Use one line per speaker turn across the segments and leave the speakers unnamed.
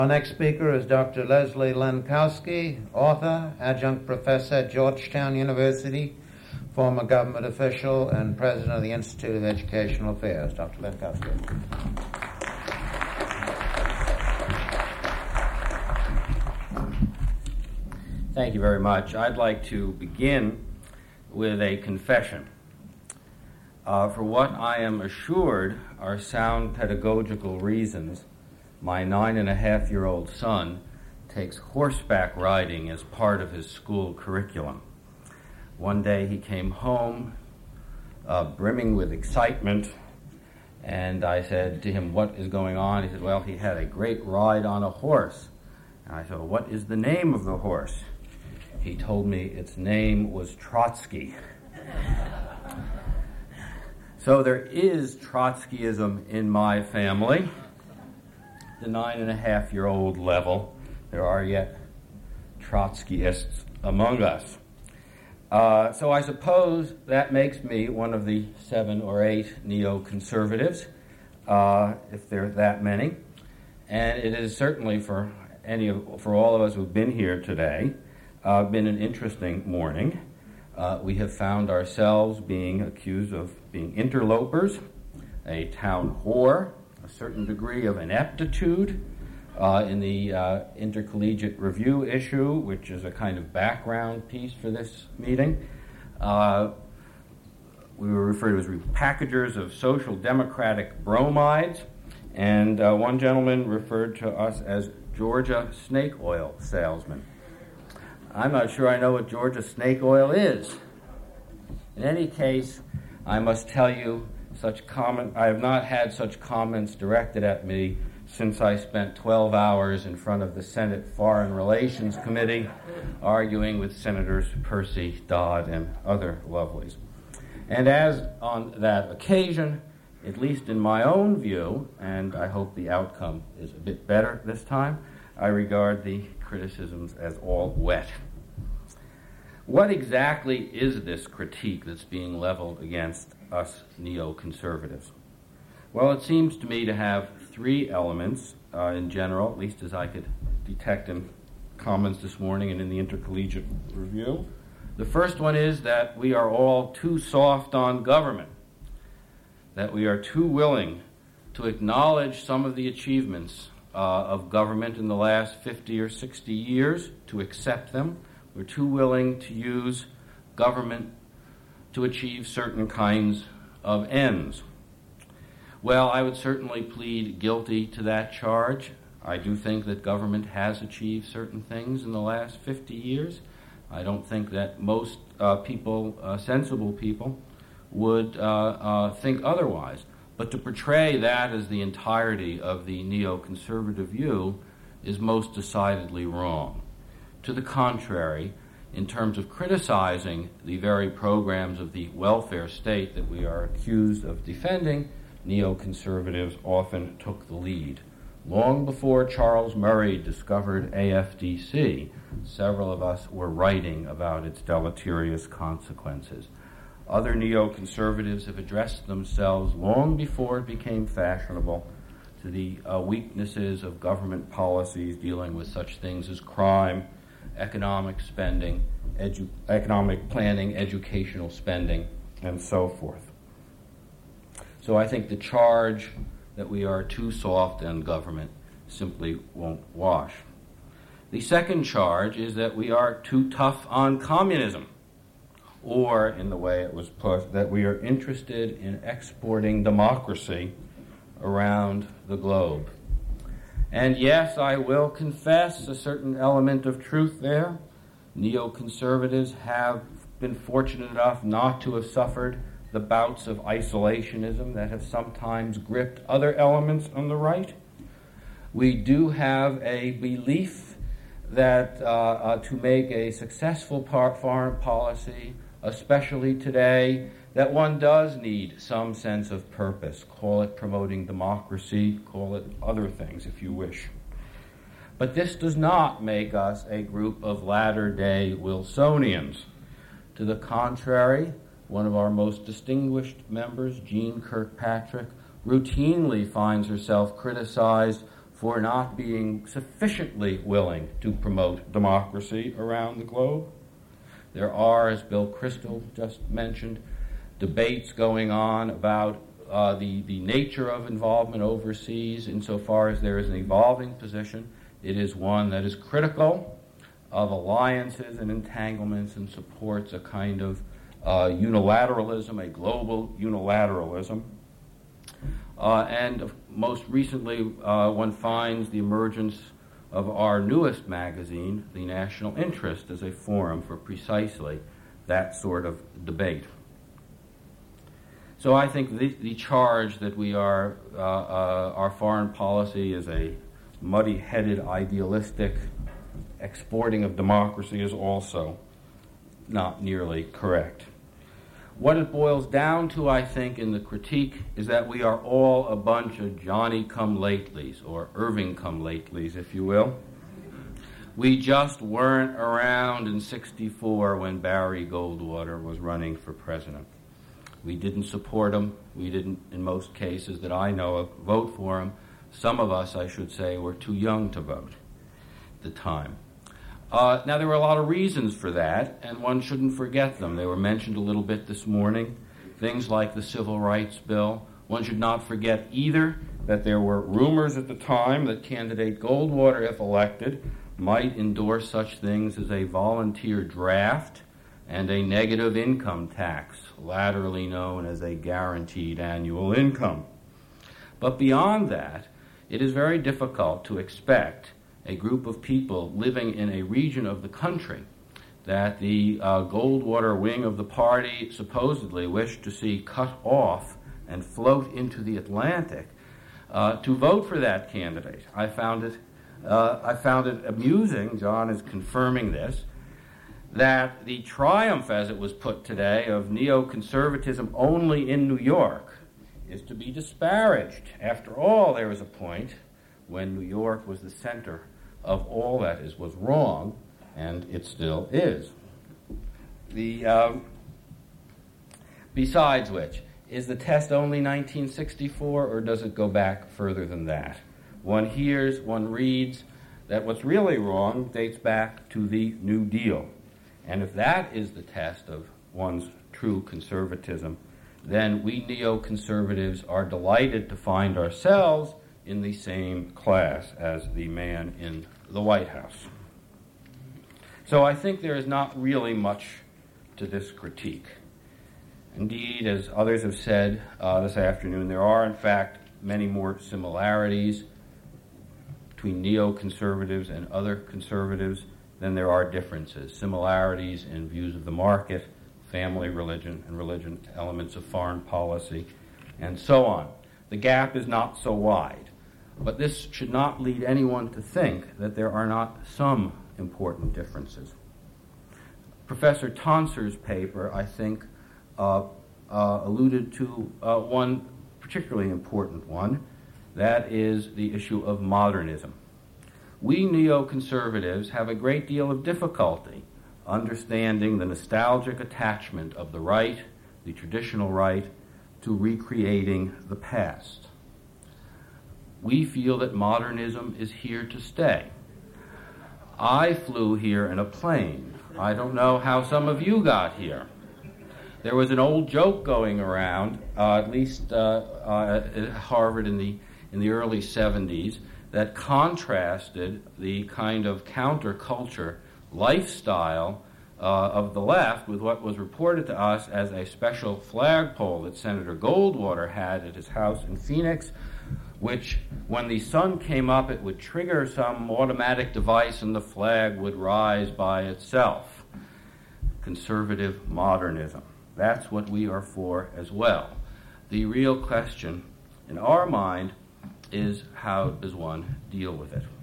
Our next speaker is Dr. Leslie Lenkowsky, author, adjunct professor at Georgetown University, former government official, and president of the Institute of Educational Affairs. Dr. Lenkowsky.
Thank you very much. I'd like to begin with a confession. For what I am assured are sound pedagogical reasons, my 9.5-year-old son takes horseback riding as part of his school curriculum. One day he came home brimming with excitement, and I said to him, "What is going on?" He said, "Well, he had a great ride on a horse." And I said, "Well, what is the name of the horse?" He told me its name was Trotsky. So there is Trotskyism in my family. The 9.5-year-old level, there are yet Trotskyists among us. So I suppose that makes me one of the 7 or 8 neoconservatives, if there are that many. And it is certainly for all of us who've been here today, been an interesting morning. We have found ourselves being accused of being interlopers, a town whore, a certain degree of ineptitude in the Intercollegiate Review issue, which is a kind of background piece for this meeting. We were referred to as repackagers of social democratic bromides, and one gentleman referred to us as Georgia snake oil salesmen. I'm not sure I know what Georgia snake oil is. In any case, I must tell you, I have not had such comments directed at me since I spent 12 hours in front of the Senate Foreign Relations Committee arguing with Senators Percy, Dodd, and other lovelies. And as on that occasion, at least in my own view, and I hope the outcome is a bit better this time, I regard the criticisms as all wet. What exactly is this critique that's being leveled against us neoconservatives? Well, it seems to me to have 3 elements in general, at least as I could detect in comments this morning and in the Intercollegiate Review. The first one is that we are all too soft on government, that we are too willing to acknowledge some of the achievements of government in the last 50 or 60 years, to accept them. We're too willing to use government to achieve certain kinds of ends. Well, I would certainly plead guilty to that charge. I do think that government has achieved certain things in the last 50 years. I don't think that most sensible people, would think otherwise. But to portray that as the entirety of the neoconservative view is most decidedly wrong. To the contrary, in terms of criticizing the very programs of the welfare state that we are accused of defending, neoconservatives often took the lead. Long before Charles Murray discovered AFDC, several of us were writing about its deleterious consequences. Other neoconservatives have addressed themselves long before it became fashionable to the weaknesses of government policies dealing with such things as crime, economic spending, economic planning, educational spending, and so forth. So I think the charge that we are too soft on government simply won't wash. The second charge is that we are too tough on communism, or, in the way it was put, that we are interested in exporting democracy around the globe. And yes, I will confess a certain element of truth there. Neoconservatives have been fortunate enough not to have suffered the bouts of isolationism that have sometimes gripped other elements on the right. We do have a belief that to make a successful foreign policy, especially today, that one does need some sense of purpose. Call it promoting democracy, call it other things if you wish. But this does not make us a group of latter-day Wilsonians. To the contrary, one of our most distinguished members, Jean Kirkpatrick, routinely finds herself criticized for not being sufficiently willing to promote democracy around the globe. There are, as Bill Kristol just mentioned, debates going on about the nature of involvement overseas. Insofar as there is an evolving position, it is one that is critical of alliances and entanglements and supports a kind of unilateralism, a global unilateralism. And most recently, one finds the emergence of our newest magazine, The National Interest, as a forum for precisely that sort of debate. So I think the charge that we are, our foreign policy is a muddy-headed, idealistic exporting of democracy is also not nearly correct. What it boils down to, I think, in the critique is that we are all a bunch of Johnny-come-latelys, or Irving-come-latelys, if you will. We just weren't around in '64 when Barry Goldwater was running for president. We didn't support him. We didn't, in most cases that I know of, vote for him. Some of us, I should say, were too young to vote at the time. Now, there were a lot of reasons for that, and one shouldn't forget them. They were mentioned a little bit this morning. Things like the Civil Rights Bill. One should not forget either that there were rumors at the time that candidate Goldwater, if elected, might endorse such things as a volunteer draft and a negative income tax, latterly known as a guaranteed annual income. But beyond that, it is very difficult to expect a group of people living in a region of the country that the Goldwater wing of the party supposedly wished to see cut off and float into the Atlantic to vote for that candidate. I found it amusing, John is confirming this, that the triumph, as it was put today, of neoconservatism only in New York is to be disparaged. After all, there was a point when New York was the center of all that was wrong, and it still is. Besides which, is the test only 1964, or does it go back further than that? One hears, one reads that what's really wrong dates back to the New Deal. And if that is the test of one's true conservatism, then we neoconservatives are delighted to find ourselves in the same class as the man in the White House. So I think there is not really much to this critique. Indeed, as others have said this afternoon, there are in fact many more similarities between neoconservatives and other conservatives than there are differences. Similarities in views of the market, family religion, and religion elements of foreign policy, and so on. The gap is not so wide. But this should not lead anyone to think that there are not some important differences. Professor Tonser's paper, I think, alluded to one particularly important one. That is the issue of modernism. We neoconservatives have a great deal of difficulty understanding the nostalgic attachment of the right, the traditional right, to recreating the past. We feel that modernism is here to stay. I flew here in a plane. I don't know how some of you got here. There was an old joke going around, at least at Harvard in the early 70s, that contrasted the kind of counterculture lifestyle of the left with what was reported to us as a special flagpole that Senator Goldwater had at his house in Phoenix, which, when the sun came up, it would trigger some automatic device and the flag would rise by itself. Conservative modernism. That's what we are for as well. The real question in our mind is, how does one deal with it?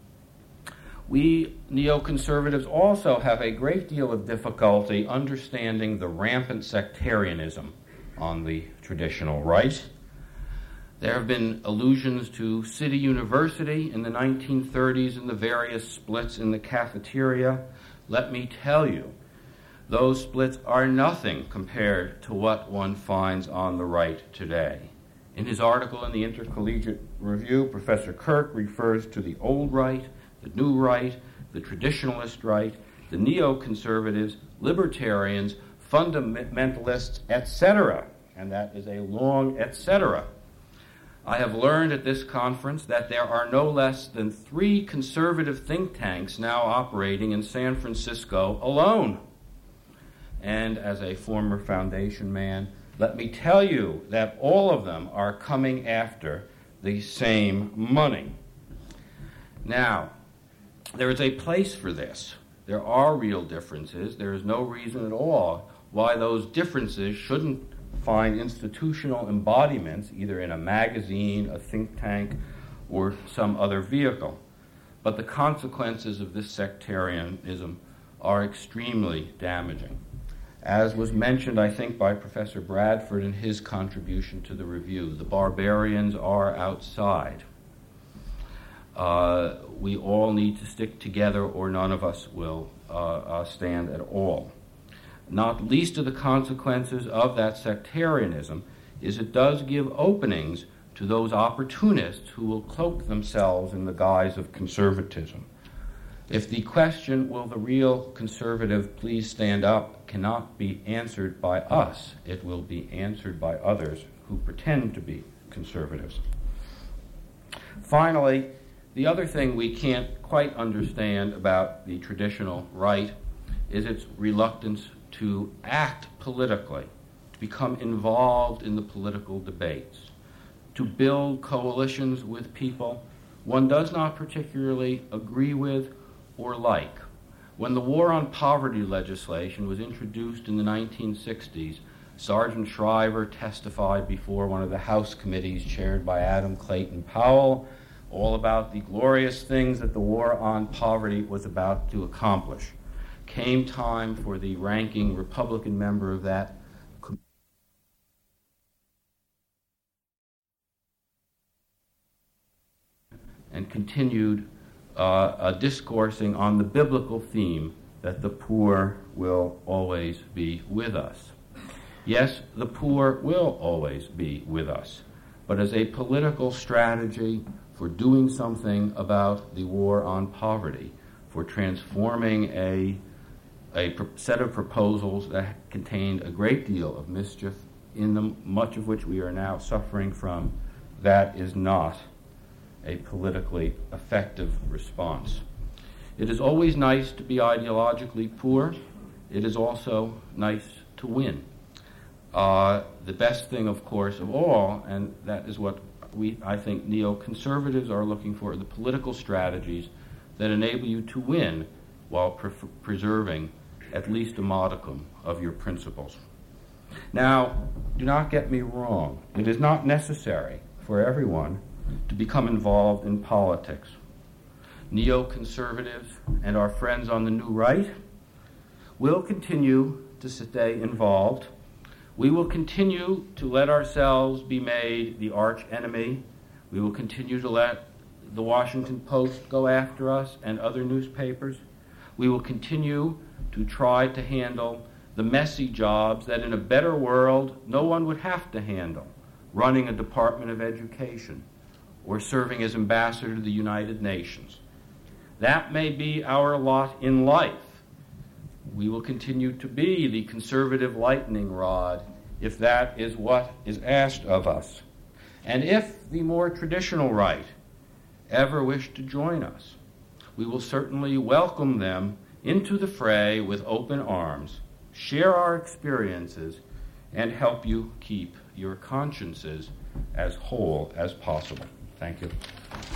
We neoconservatives also have a great deal of difficulty understanding the rampant sectarianism on the traditional right. There have been allusions to City University in the 1930s and the various splits in the cafeteria. Let me tell you, those splits are nothing compared to what one finds on the right today. In his article in the Intercollegiate Review, Professor Kirk refers to the old right, the new right, the traditionalist right, the neoconservatives, libertarians, fundamentalists, etc. And that is a long etc. I have learned at this conference that there are no less than 3 conservative think tanks now operating in San Francisco alone. And as a former foundation man, let me tell you that all of them are coming after the same money. Now, there is a place for this. There are real differences. There is no reason at all why those differences shouldn't find institutional embodiments either in a magazine, a think tank, or some other vehicle. But the consequences of this sectarianism are extremely damaging. As was mentioned, I think, by Professor Bradford in his contribution to the review, the barbarians are outside. We all need to stick together or none of us will stand at all. Not least of the consequences of that sectarianism is it does give openings to those opportunists who will cloak themselves in the guise of conservatism. If the question, will the real conservative please stand up, cannot be answered by us, it will be answered by others who pretend to be conservatives. Finally, the other thing we can't quite understand about the traditional right is its reluctance to act politically, to become involved in the political debates, to build coalitions with people one does not particularly agree with or like. When the War on Poverty legislation was introduced in the 1960s, Sergeant Shriver testified before one of the House committees chaired by Adam Clayton Powell, all about the glorious things that the War on Poverty was about to accomplish. Came time for the ranking Republican member of that committee and continued discoursing on the biblical theme that the poor will always be with us. Yes, the poor will always be with us, but as a political strategy for doing something about the war on poverty, for transforming a set of proposals that contained a great deal of mischief in them, much of which we are now suffering from, that is not a politically effective response. It is always nice to be ideologically poor. It is also nice to win. The best thing, of course, of all, and that is what I think neoconservatives are looking for, the political strategies that enable you to win while preserving at least a modicum of your principles. Now, do not get me wrong. It is not necessary for everyone to become involved in politics. Neoconservatives and our friends on the new right will continue to stay involved. We will continue to let ourselves be made the arch enemy. We will continue to let the Washington Post go after us and other newspapers. We will continue to try to handle the messy jobs that in a better world no one would have to handle, running a Department of Education or serving as ambassador to the United Nations. That may be our lot in life. We will continue to be the conservative lightning rod if that is what is asked of us. And if the more traditional right ever wish to join us, we will certainly welcome them into the fray with open arms, share our experiences, and help you keep your consciences as whole as possible. Thank you.